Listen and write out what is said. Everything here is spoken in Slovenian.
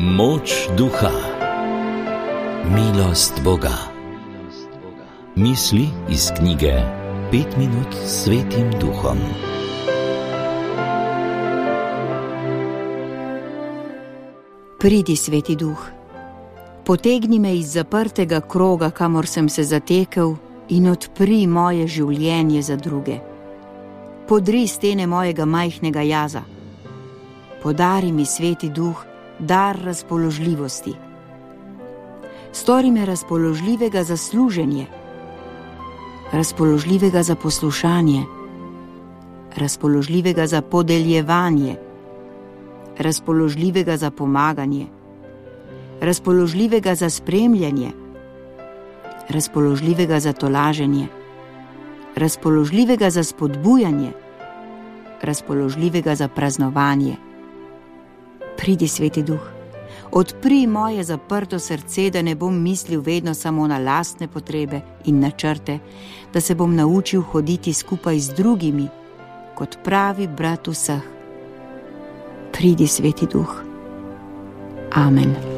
Moč duha, milost Boga. Misli iz knjige 5 minut s Svetim Duhom. Pridi, Sveti Duh, potegni me iz zaprtega kroga, kamor sem se zatekel, in odpri moje življenje za druge. Podri stene mojega majhnega jaza. Podari mi, Sveti Duh, dar razpoložljivosti. Stori me razpoložljivega za služenje, razpoložljivega za poslušanje, razpoložljivega za podeljevanje, razpoložljivega za pomaganje, razpoložljivega za spremljanje, razpoložljivega za tolaženje, razpoložljivega za spodbujanje, razpoložljivega za praznovanje. Pridi, Sveti Duh, odpri moje zaprto srce, da ne bom mislil vedno samo na lastne potrebe in načrte, da se bom naučil hoditi skupaj z drugimi, kot pravi brat vseh. Pridi, Sveti Duh. Amen.